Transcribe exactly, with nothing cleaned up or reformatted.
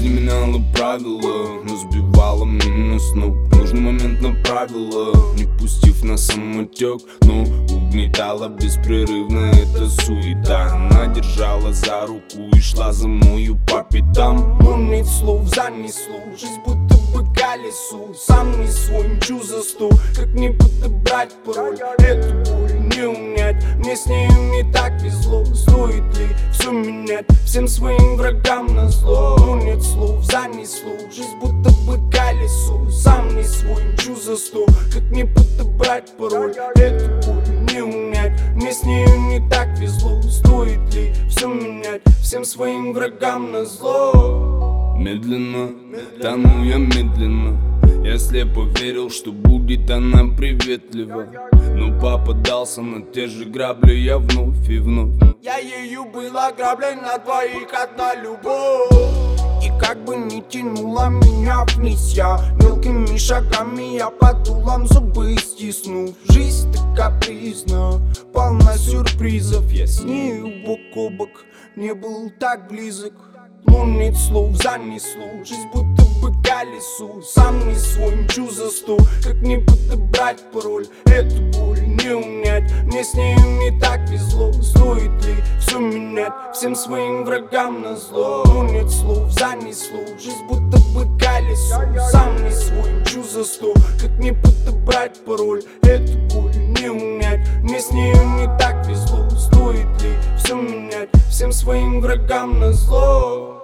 Жизнь меняла правила, но сбивала меня с ног. В нужный момент направила, не пустив на самотек, но угнетала беспрерывно эта суета. Она держала за руку и шла за мною по пятам. Но нет слов, занесло, жизнь будто бы колесо. Сам не свой, мчу за сто, как не подобрать пароль. Эту боль не унять, мне с нею не так везло. Стоит ли все менять, всем своим врагам назло? Но нет слов, занесло, жизнь будто бы колесо. Сам не свой, мчу за сто, как не подобрать пароль. Эту боль не унять, мне с нею не так везло. Стоит ли все менять, всем своим врагам назло? Медленно, тону я медленно. Я слепо верил, что будет она приветлива, но попадался на те же грабли я вновь и вновь. Я ею был ограблен, на двоих одна любовь. И как бы ни тянула меня вниз, я мелкими шагами, я под дулом зубы стиснув. Жизнь так капризна, полна сюрпризов. Я с нею бок о бок, не был так близок. Но нет слов, занесло, жизнь будто бы колесо. Сам не свой, мчу за сто, как не подобрать пароль. Эту боль не унять, мне с нею не так везло. Стоит ли все менять, всем своим врагам назло? Но нет слов, занесло, жизнь будто бы колесо. Сам не свой, мчу за сто, как не подобрать пароль. Эту боль не унять, мне с нею не так везло. Стоит ли все менять, всем своим врагам назло?